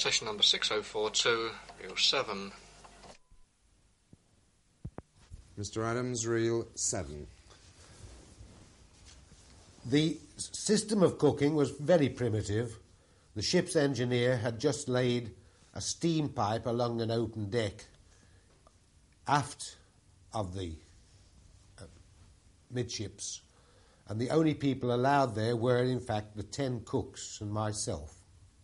session number 6042, reel 7. Mr. Adams, reel 7. The system of cooking was very primitive. The ship's engineer had just laid a steam pipe along an open deck aft of the midships, and the only people allowed there were, in fact, the 10 cooks and myself.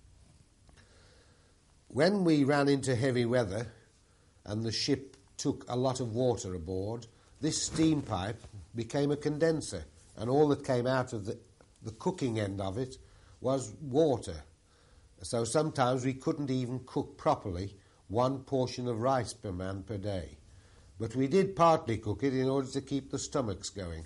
When we ran into heavy weather and the ship took a lot of water aboard, this steam pipe became a condenser, and all that came out of the cooking end of it was water. So sometimes we couldn't even cook properly 1 portion of rice per man per day. But we did partly cook it in order to keep the stomachs going.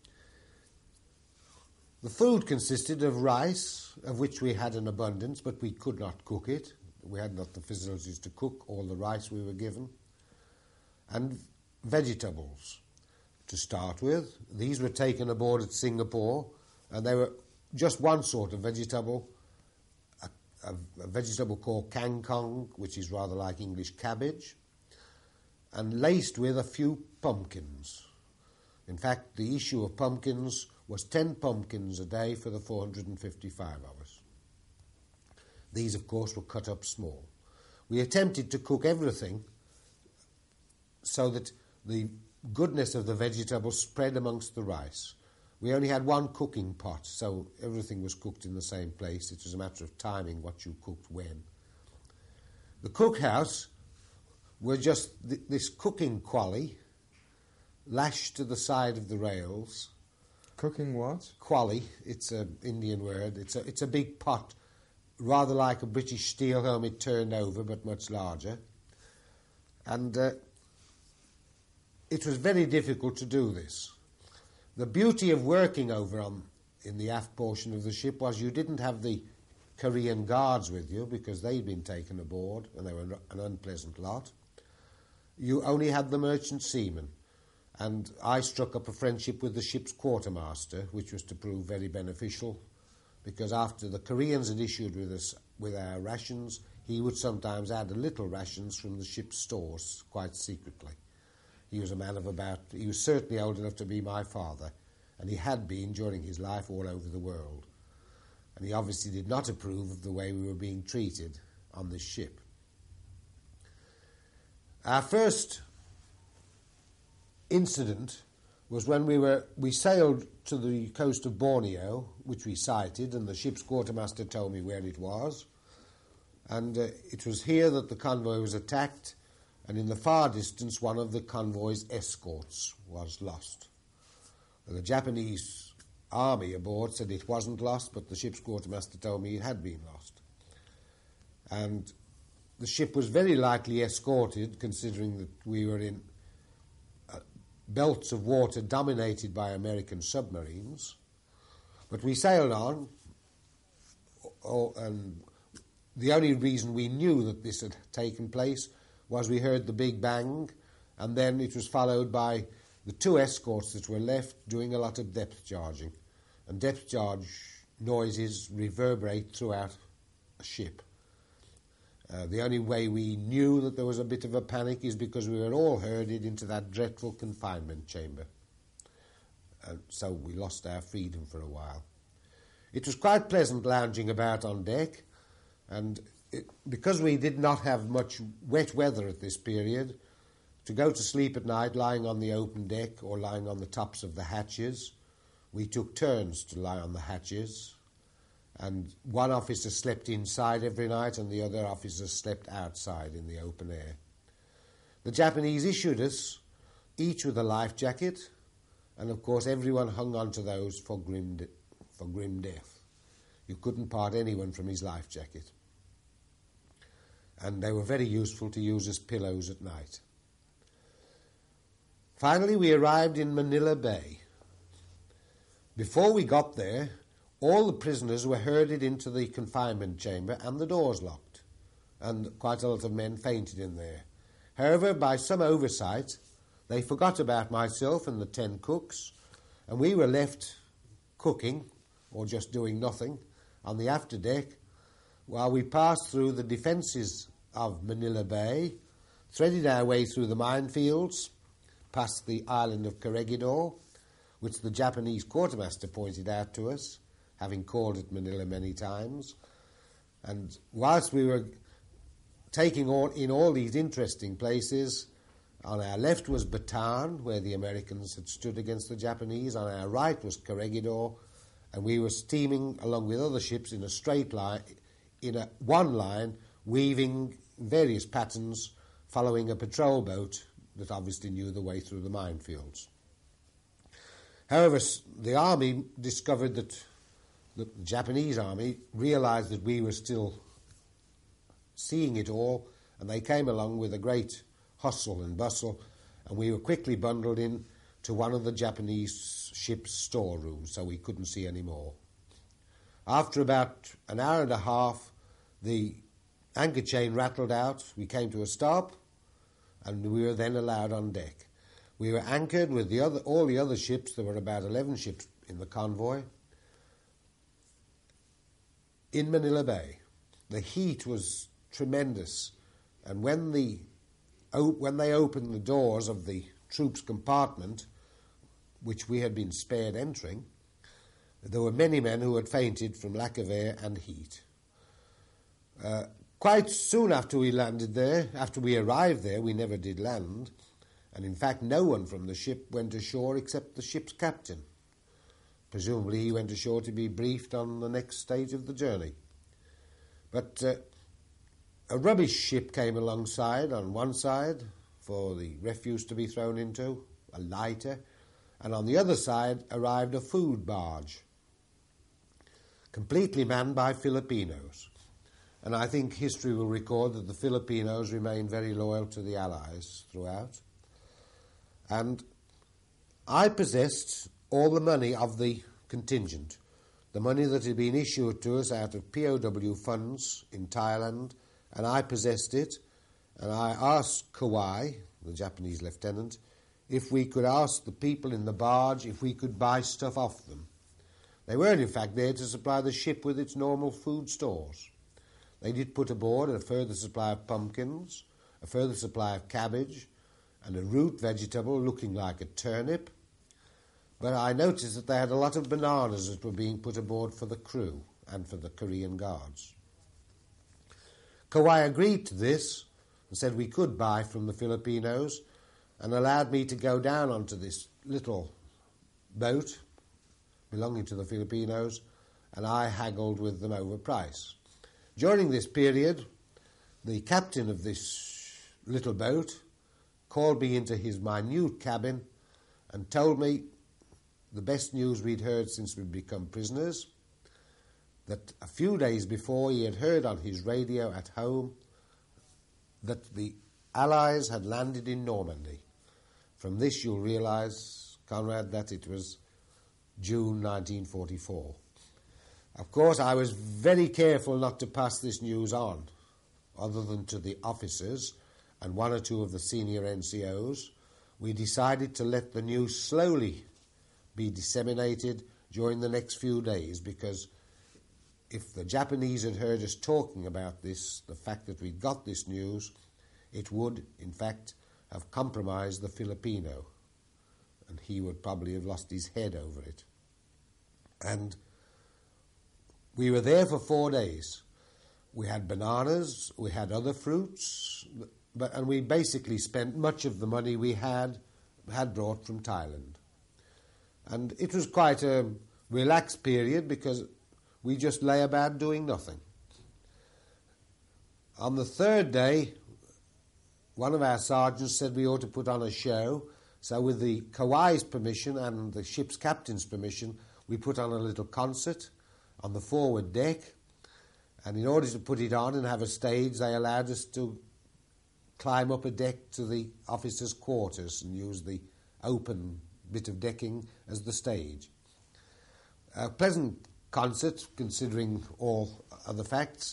The food consisted of rice, of which we had an abundance, but we could not cook it. We had not the facilities to cook all the rice we were given. And vegetables, to start with. These were taken aboard at Singapore, and they were just one sort of vegetable, a vegetable called kangkong, which is rather like English cabbage, and laced with a few pumpkins. In fact, the issue of pumpkins was 10 pumpkins a day for the 455 of us. These, of course, were cut up small. We attempted to cook everything so that the goodness of the vegetables spread amongst the rice. We only had 1 cooking pot, so everything was cooked in the same place. It was a matter of timing what you cooked when. The cookhouse were just this cooking qually lashed to the side of the rails. Cooking what? Qually, it's an Indian word. It's a big pot, rather like a British steel helmet turned over, but much larger. And it was very difficult to do this. The beauty of working over in the aft portion of the ship was you didn't have the Korean guards with you because they'd been taken aboard, and they were an unpleasant lot. You only had the merchant seamen, and I struck up a friendship with the ship's quartermaster, which was to prove very beneficial, because after the Koreans had issued with our rations, he would sometimes add a little rations from the ship's stores, quite secretly. He was a man of he was certainly old enough to be my father, and he had been during his life all over the world. And he obviously did not approve of the way we were being treated on this ship. Our first incident was when we sailed to the coast of Borneo, which we sighted, and the ship's quartermaster told me where it was. And it was here that the convoy was attacked, and in the far distance one of the convoy's escorts was lost. And the Japanese army aboard said it wasn't lost, but the ship's quartermaster told me it had been lost. And the ship was very likely escorted, considering that we were in belts of water dominated by American submarines. But we sailed on, and the only reason we knew that this had taken place was we heard the big bang, and then it was followed by the 2 escorts that were left doing a lot of depth charging. And depth charge noises reverberate throughout a ship. The only way we knew that there was a bit of a panic is because we were all herded into that dreadful confinement chamber. So we lost our freedom for a while. It was quite pleasant lounging about on deck, and because we did not have much wet weather at this period, to go to sleep at night lying on the open deck or lying on the tops of the hatches, we took turns to lie on the hatches, and one officer slept inside every night and the other officer slept outside in the open air. The Japanese issued us each with a life jacket, and of course everyone hung on to those for grim death. You couldn't part anyone from his life jacket. And they were very useful to use as pillows at night. Finally, we arrived in Manila Bay. Before we got there, all the prisoners were herded into the confinement chamber and the doors locked, and quite a lot of men fainted in there. However, by some oversight, they forgot about myself and the 10 cooks, and we were left cooking, or just doing nothing, on the afterdeck, while we passed through the defences of Manila Bay, threaded our way through the minefields, past the island of Corregidor, which the Japanese quartermaster pointed out to us, having called it Manila many times. And whilst we were taking in all these interesting places, on our left was Bataan, where the Americans had stood against the Japanese. On our right was Corregidor, and we were steaming along with other ships in a straight line, one line, weaving various patterns, following a patrol boat that obviously knew the way through the minefields. However, the army discovered that the Japanese army realised that we were still seeing it all, and they came along with a great hustle and bustle, and we were quickly bundled in to one of the Japanese ship's storerooms, so we couldn't see any more. After about an hour and a half, the anchor chain rattled out, we came to a stop, and we were then allowed on deck. We were anchored with all the other ships. There were about 11 ships in the convoy in Manila Bay. The heat was tremendous, and when they opened the doors of the troops' compartment, which we had been spared entering, there were many men who had fainted from lack of air and heat. Quite soon after we landed there, after we arrived there, we never did land, and in fact no one from the ship went ashore except the ship's captain. Presumably he went ashore to be briefed on the next stage of the journey. But a rubbish ship came alongside on one side for the refuse to be thrown into, a lighter, and on the other side arrived a food barge, completely manned by Filipinos. And I think history will record that the Filipinos remained very loyal to the Allies throughout. And I possessed all the money of the contingent, the money that had been issued to us out of POW funds in Thailand, and I possessed it, and I asked Kawai, the Japanese lieutenant, if we could ask the people in the barge if we could buy stuff off them. They weren't, in fact, there to supply the ship with its normal food stores. They did put aboard a further supply of pumpkins, a further supply of cabbage, and a root vegetable looking like a turnip. But I noticed that they had a lot of bananas that were being put aboard for the crew and for the Korean guards. Kawai agreed to this and said we could buy from the Filipinos, and allowed me to go down onto this little boat belonging to the Filipinos, and I haggled with them over price. During this period, the captain of this little boat called me into his minute cabin and told me the best news we'd heard since we'd become prisoners, that a few days before he had heard on his radio at home that the Allies had landed in Normandy. From this you'll realise, Conrad, that it was June 1944. Of course, I was very careful not to pass this news on, other than to the officers and one or two of the senior NCOs. We decided to let the news slowly be disseminated during the next few days, because if the Japanese had heard us talking about this, the fact that we'd got this news, it would, in fact, have compromised the Filipino, and he would probably have lost his head over it. And we were there for 4 days. We had bananas, we had other fruits, and we basically spent much of the money we had brought from Thailand. And it was quite a relaxed period because we just lay about doing nothing. On the third day, one of our sergeants said we ought to put on a show, so with the Kawai's permission and the ship's captain's permission, we put on a little concert on the forward deck, and in order to put it on and have a stage, they allowed us to climb up a deck to the officers' quarters and use the open bit of decking as the stage. A pleasant concert, considering all other facts.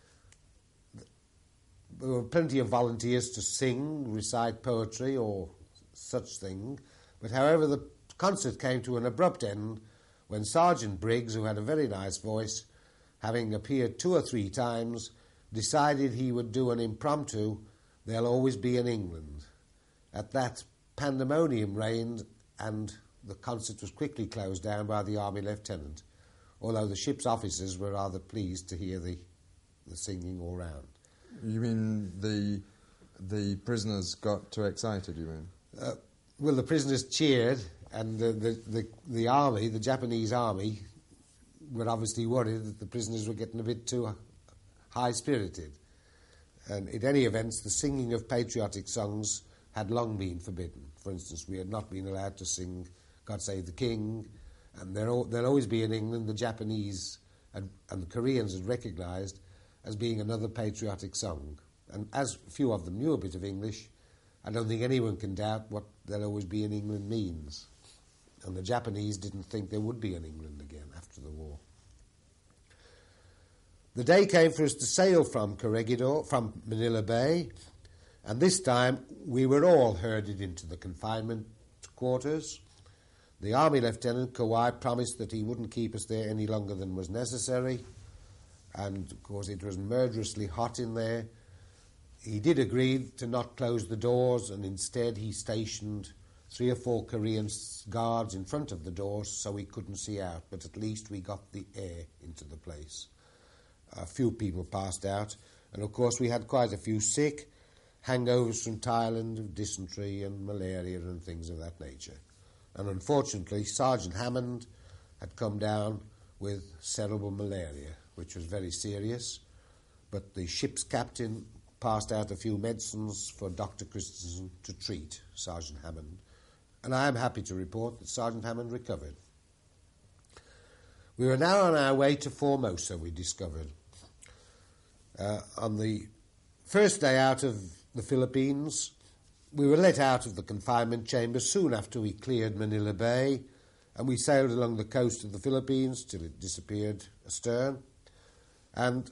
There were plenty of volunteers to sing, recite poetry or such thing, but however the concert came to an abrupt end when Sergeant Briggs, who had a very nice voice, having appeared 2 or 3 times, decided he would do an impromptu "They'll Always Be in England." At that, pandemonium reigned, and the concert was quickly closed down by the army lieutenant, although the ship's officers were rather pleased to hear the singing all round. You mean the prisoners got too excited, you mean? Well, the prisoners cheered, and the army, the Japanese army, were obviously worried that the prisoners were getting a bit too high-spirited. And in any event, the singing of patriotic songs had long been forbidden. For instance, we had not been allowed to sing "God Save the King," and "There'll Always Be in England," the Japanese and the Koreans had recognised as being another patriotic song. And as few of them knew a bit of English, I don't think anyone can doubt what "There'll Always Be in England" means. And the Japanese didn't think there would be an England again after the war. The day came for us to sail from Corregidor, from Manila Bay, and this time we were all herded into the confinement quarters. The army lieutenant, Kawai, promised that he wouldn't keep us there any longer than was necessary, and of course it was murderously hot in there. He did agree to not close the doors, and instead he stationed 3 or 4 Korean guards in front of the doors so we couldn't see out, but at least we got the air into the place. A few people passed out, and of course we had quite a few sick, hangovers from Thailand of dysentery and malaria and things of that nature. And unfortunately, Sergeant Hammond had come down with cerebral malaria, which was very serious, but the ship's captain passed out a few medicines for Dr. Christensen to treat Sergeant Hammond, and I am happy to report that Sergeant Hammond recovered. We were now on our way to Formosa, we discovered. On the first day out of the Philippines, we were let out of the confinement chamber soon after we cleared Manila Bay, and we sailed along the coast of the Philippines till it disappeared astern. And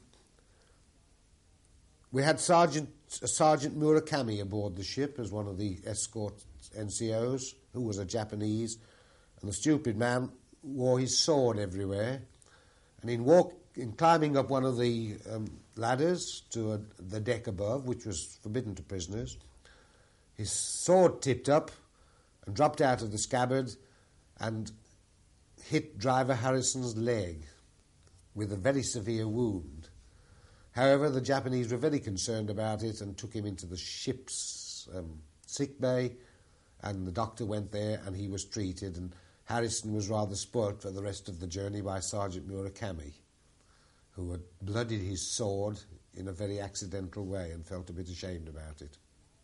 we had Sergeant Murakami aboard the ship as one of the escort NCOs, who was a Japanese, and the stupid man wore his sword everywhere. And in climbing up one of the ladders to the deck above, which was forbidden to prisoners, his sword tipped up and dropped out of the scabbard and hit Driver Harrison's leg with a very severe wound. However, the Japanese were very concerned about it and took him into the ship's sick bay, and the doctor went there and he was treated, and Harrison was rather spoilt for the rest of the journey by Sergeant Murakami, who had bloodied his sword in a very accidental way and felt a bit ashamed about it.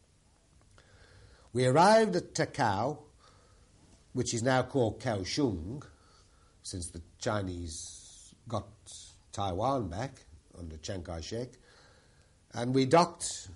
We arrived at Takao, which is now called Kaohsiung, since the Chinese got Taiwan back under Chiang Kai-shek, and we docked,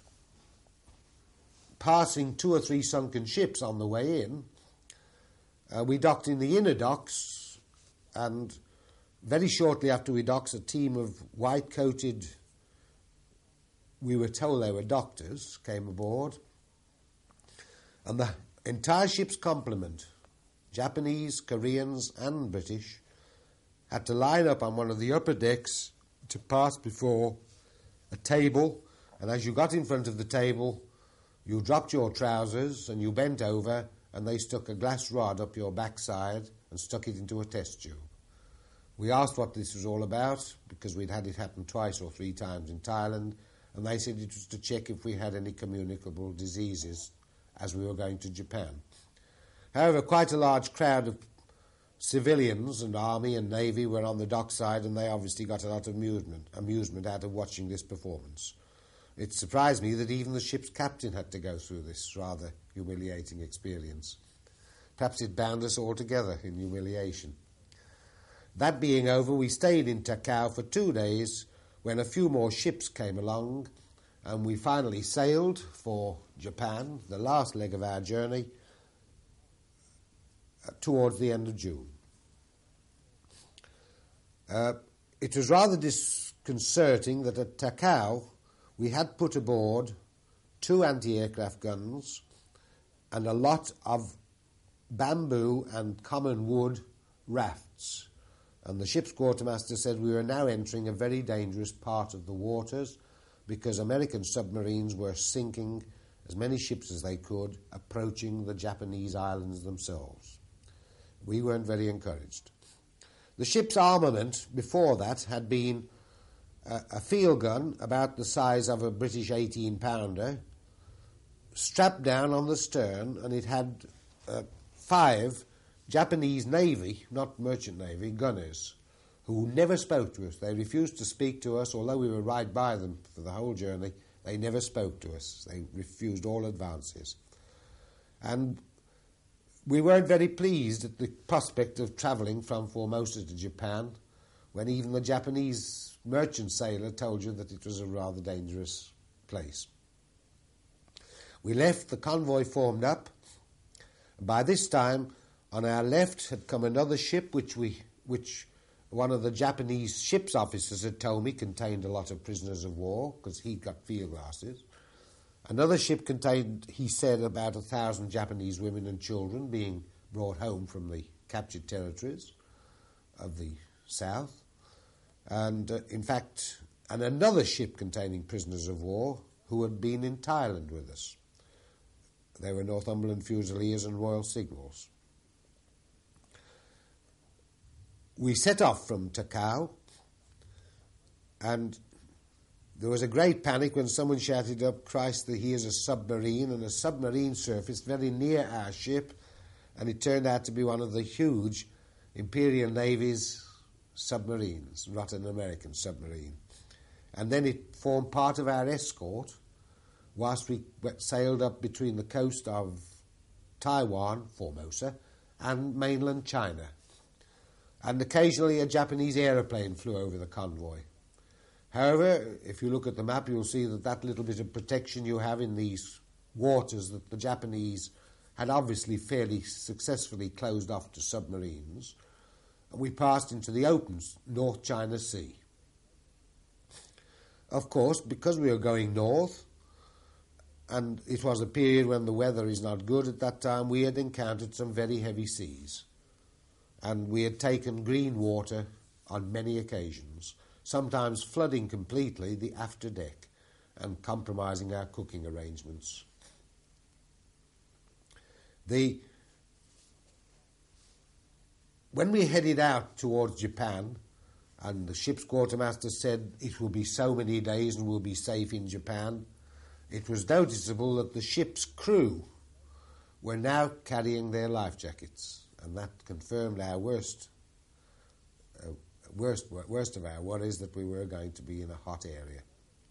passing 2 or 3 sunken ships on the way in. We docked in the inner docks, and very shortly after we docked, a team of white-coated, we were told they were doctors, came aboard, and the entire ship's complement, Japanese, Koreans and British, had to line up on one of the upper decks to pass before a table, and as you got in front of the table, you dropped your trousers and you bent over, and they stuck a glass rod up your backside and stuck it into a test tube. We asked what this was all about, because we'd had it happen 2 or 3 times in Thailand, and they said it was to check if we had any communicable diseases as we were going to Japan. However, quite a large crowd of civilians and army and navy were on the dockside, and they obviously got a lot of amusement out of watching this performance. It surprised me that even the ship's captain had to go through this rather humiliating experience. Perhaps it bound us all together in humiliation. That being over, we stayed in Takao for 2 days when a few more ships came along, and we finally sailed for Japan, the last leg of our journey, towards the end of June. It was rather disconcerting that at Takao we had put aboard 2 anti-aircraft guns and a lot of bamboo and common wood rafts And the ship's quartermaster said we were now entering a very dangerous part of the waters because American submarines were sinking as many ships as they could, approaching the Japanese islands themselves. We weren't very encouraged. The ship's armament before that had been a field gun about the size of a British 18-pounder, strapped down on the stern, and it had 5 Japanese Navy, not merchant Navy, gunners, who never spoke to us. They refused to speak to us, although we were right by them for the whole journey. They never spoke to us. They refused all advances. And we weren't very pleased at the prospect of travelling from Formosa to Japan, when even the Japanese merchant sailor told you that it was a rather dangerous place. We left, the convoy formed up. By this time, on our left had come another ship, which one of the Japanese ship's officers had told me contained a lot of prisoners of war, because he'd got field glasses. Another ship contained, he said, about 1,000 Japanese women and children being brought home from the captured territories of the south. And, in fact, another ship containing prisoners of war who had been in Thailand with us. They were Northumberland Fusiliers and Royal Signals. We set off from Takao, and there was a great panic when someone shouted up, "Christ, here's a submarine," and a submarine surfaced very near our ship, and it turned out to be one of the huge Imperial Navy's submarines, not an American submarine. And then it formed part of our escort whilst we sailed up between the coast of Taiwan, Formosa, and mainland China. And occasionally a Japanese aeroplane flew over the convoy. However, if you look at the map, you'll see that little bit of protection you have in these waters that the Japanese had obviously fairly successfully closed off to submarines. And we passed into the open North China Sea. Of course, because we were going north, and it was a period when the weather is not good at that time, we had encountered some very heavy seas. And we had taken green water on many occasions, sometimes flooding completely the after deck and compromising our cooking arrangements. When we headed out towards Japan, and the ship's quartermaster said it will be so many days and we'll be safe in Japan, it was noticeable that the ship's crew were now carrying their life jackets, and that confirmed our worst of our worries, that we were going to be in a hot area.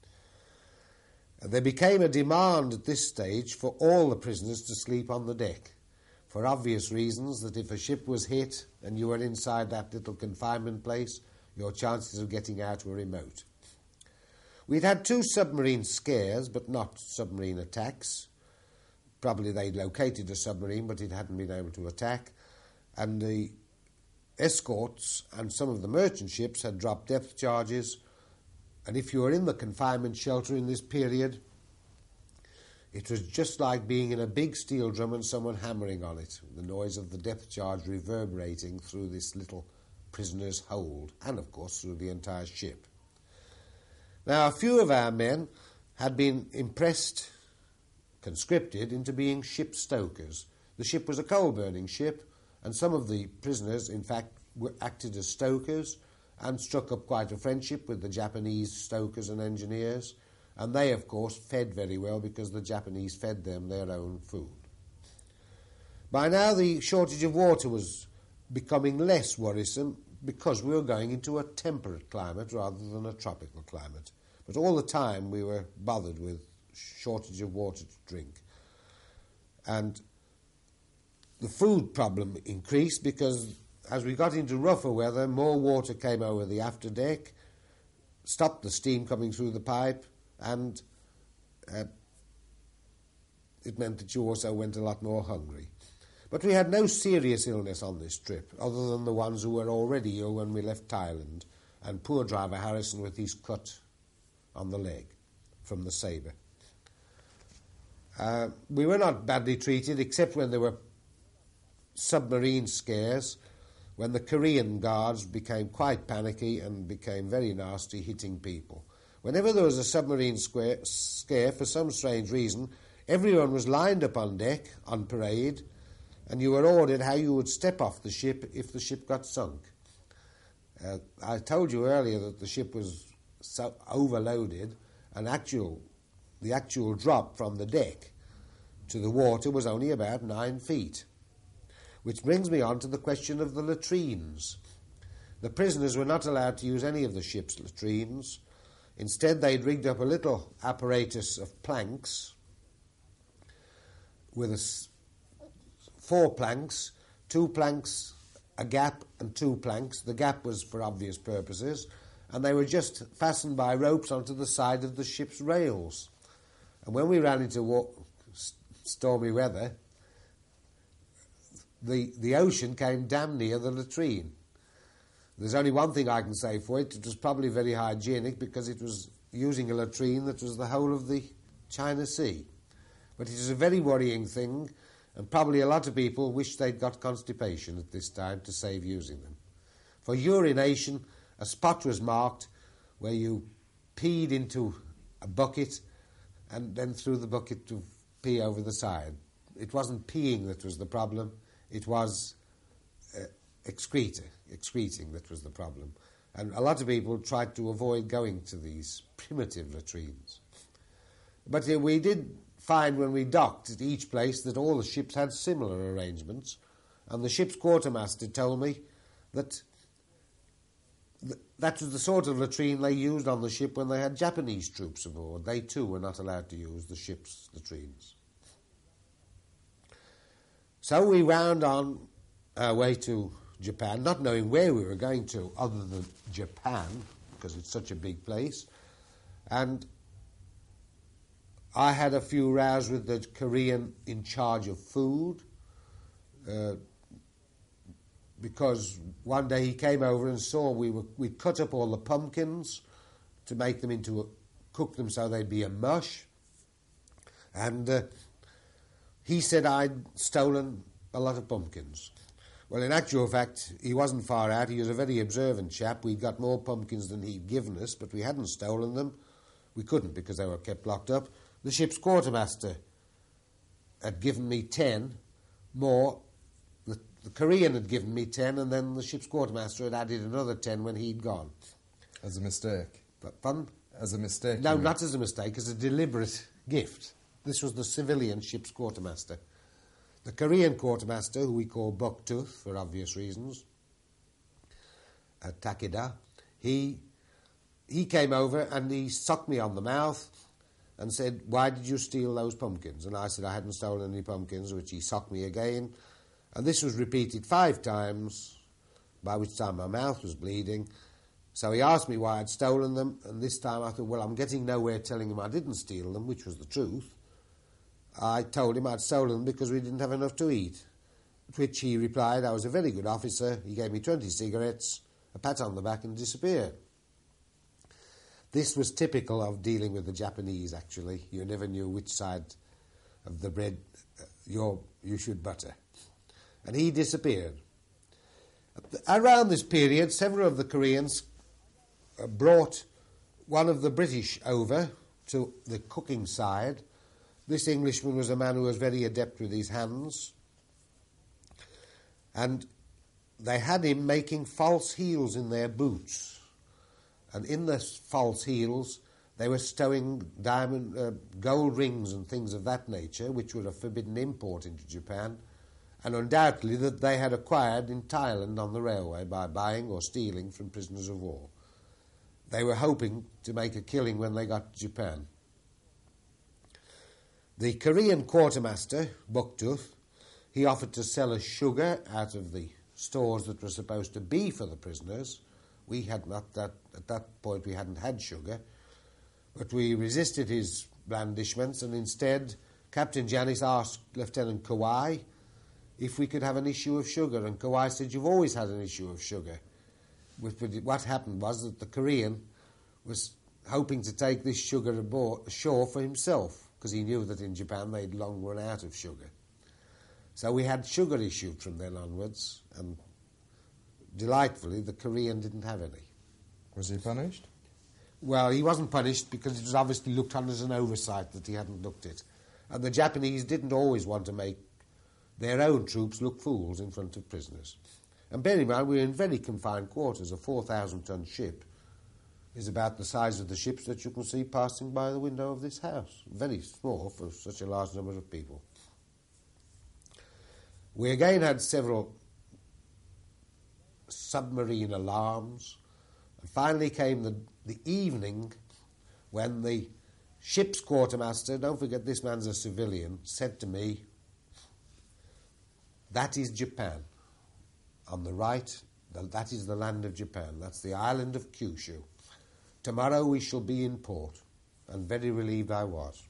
There became a demand at this stage for all the prisoners to sleep on the deck, for obvious reasons, that if a ship was hit and you were inside that little confinement place, your chances of getting out were remote. We'd had 2 submarine scares, but not submarine attacks. Probably they'd located a submarine, but it hadn't been able to attack. And the escorts and some of the merchant ships had dropped depth charges, and if you were in the confinement shelter in this period, it was just like being in a big steel drum and someone hammering on it, the noise of the depth charge reverberating through this little prisoner's hold, and of course through the entire ship. Now, a few of our men had been conscripted into being ship stokers. The ship was a coal-burning ship, and some of the prisoners, in fact, acted as stokers and struck up quite a friendship with the Japanese stokers and engineers, and they, of course, fed very well because the Japanese fed them their own food. By now, the shortage of water was becoming less worrisome because we were going into a temperate climate rather than a tropical climate. But all the time we were bothered with shortage of water to drink. And the food problem increased because as we got into rougher weather, more water came over the after deck, stopped the steam coming through the pipe, and it meant that you also went a lot more hungry. But we had no serious illness on this trip, other than the ones who were already ill when we left Thailand, and poor driver Harrison with his cut on the leg from the sabre. We were not badly treated, except when there were submarine scares, when the Korean guards became quite panicky and became very nasty, hitting people. Whenever there was a submarine scare, for some strange reason, everyone was lined up on deck, on parade, and you were ordered how you would step off the ship if the ship got sunk. I told you earlier that the ship was so overloaded, and the actual drop from the deck to the water was only about 9 feet. Which brings me on to the question of the latrines. The prisoners were not allowed to use any of the ship's latrines. Instead, they'd rigged up a little apparatus of planks with 4 planks, 2 planks, a gap and 2 planks. The gap was for obvious purposes, and they were just fastened by ropes onto the side of the ship's rails. And when we ran into stormy weather, the ocean came damn near the latrine. There's only one thing I can say for it. It was probably very hygienic because it was using a latrine that was the whole of the China Sea. But it is a very worrying thing, and probably a lot of people wish they'd got constipation at this time to save using them. For urination, a spot was marked where you peed into a bucket and then threw the bucket to pee over the side. It wasn't peeing that was the problem. It was excreting that was the problem. And a lot of people tried to avoid going to these primitive latrines. But we did find when we docked at each place that all the ships had similar arrangements, and the ship's quartermaster told me that that was the sort of latrine they used on the ship when they had Japanese troops aboard. They too were not allowed to use the ship's latrines. So we wound on our way to Japan, not knowing where we were going to other than Japan, because it's such a big place. And I had a few rows with the Korean in charge of food, because one day he came over and saw we'd cut up all the pumpkins to make them cook them so they'd be a mush. And he said I'd stolen a lot of pumpkins. Well, in actual fact, he wasn't far out. He was a very observant chap. We'd got more pumpkins than he'd given us, but we hadn't stolen them. We couldn't because they were kept locked up. The ship's quartermaster had given me 10 more. The Korean had given me 10, and then the ship's quartermaster had added another 10 when he'd gone. As a mistake? Pardon? As a mistake? No, not as a mistake, as a deliberate gift. This was the civilian ship's quartermaster. The Korean quartermaster, who we call Bucktooth for obvious reasons, Takeda, he came over and he sucked me on the mouth and said, "Why did you steal those pumpkins?" And I said I hadn't stolen any pumpkins, which he socked me again. And this was repeated 5 times, by which time my mouth was bleeding. So he asked me why I'd stolen them, and this time I thought, well, I'm getting nowhere telling him I didn't steal them, which was the truth. I told him I'd stolen them because we didn't have enough to eat, to which he replied I was a very good officer. He gave me 20 cigarettes, a pat on the back, and disappeared. This was typical of dealing with the Japanese, actually. You never knew which side of the bread you should butter. And he disappeared. Around this period, several of the Koreans brought one of the British over to the cooking side. This Englishman was a man who was very adept with his hands. And they had him making false heels in their boots. And in the false heels, they were stowing gold rings and things of that nature, which were a forbidden import into Japan, and undoubtedly that they had acquired in Thailand on the railway by buying or stealing from prisoners of war. They were hoping to make a killing when they got to Japan. The Korean quartermaster, Bucktooth, he offered to sell us sugar out of the stores that were supposed to be for the prisoners. We had not that, at that point we hadn't had sugar, but we resisted his blandishments, and instead Captain Janis asked Lieutenant Kawai if we could have an issue of sugar, and Kawai said, "You've always had an issue of sugar." What happened was that the Korean was hoping to take this sugar ashore for himself, because he knew that in Japan they'd long run out of sugar. So we had sugar issued from then onwards, and delightfully, the Korean didn't have any. Was he punished? Well, he wasn't punished because it was obviously looked on as an oversight that he hadn't looked it. And the Japanese didn't always want to make their own troops look fools in front of prisoners. And bear in mind, we were in very confined quarters. A 4,000-ton ship is about the size of the ships that you can see passing by the window of this house. Very small for such a large number of people. We again had several submarine alarms. And finally came the evening when the ship's quartermaster, don't forget this man's a civilian, said to me, "That is Japan. On the right, that is the land of Japan. That's the island of Kyushu. Tomorrow we shall be in port." And very relieved I was.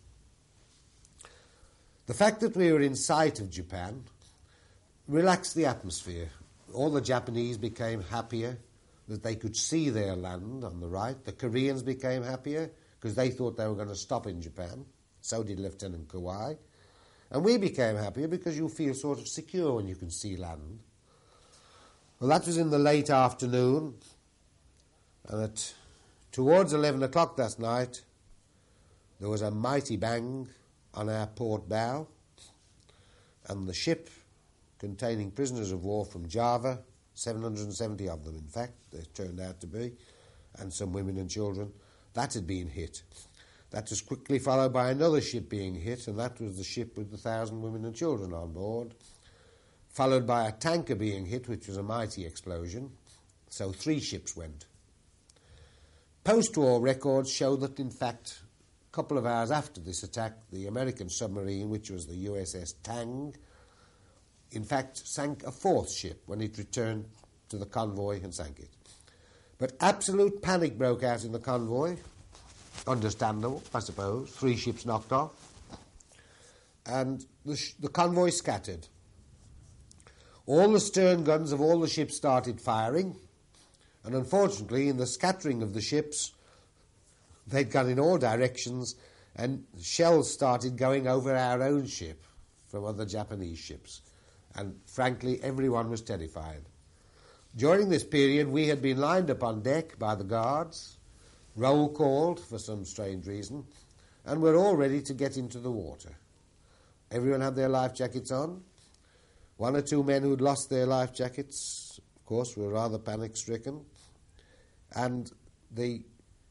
The fact that we were in sight of Japan relaxed the atmosphere. All the Japanese became happier that they could see their land on the right. The Koreans became happier because they thought they were going to stop in Japan. So did Lieutenant Kawai. And we became happier because you feel sort of secure when you can see land. Well, that was in the late afternoon, and towards 11 o'clock that night, there was a mighty bang on our port bow, and the ship containing prisoners of war from Java, 770 of them in fact, they turned out to be, and some women and children, that had been hit. That was quickly followed by another ship being hit, and that was the ship with the 1,000 women and children on board, followed by a tanker being hit, which was a mighty explosion. So 3 ships went. Post-war records show that, in fact, a couple of hours after this attack, the American submarine, which was the USS Tang, in fact sank a 4th ship when it returned to the convoy and sank it. But absolute panic broke out in the convoy. Understandable, I suppose. 3 ships knocked off. And the convoy scattered. All the stern guns of all the ships started firing, and unfortunately, in the scattering of the ships, they'd gone in all directions, and shells started going over our own ship from other Japanese ships. And frankly, everyone was terrified. During this period, we had been lined up on deck by the guards, roll called for some strange reason, and were all ready to get into the water. Everyone had their life jackets on. 1 or 2 men who'd lost their life jackets, of course, were rather panic-stricken. And the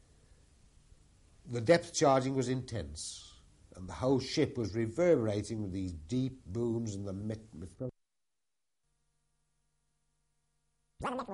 depth charging was intense, and the whole ship was reverberating with these deep booms and the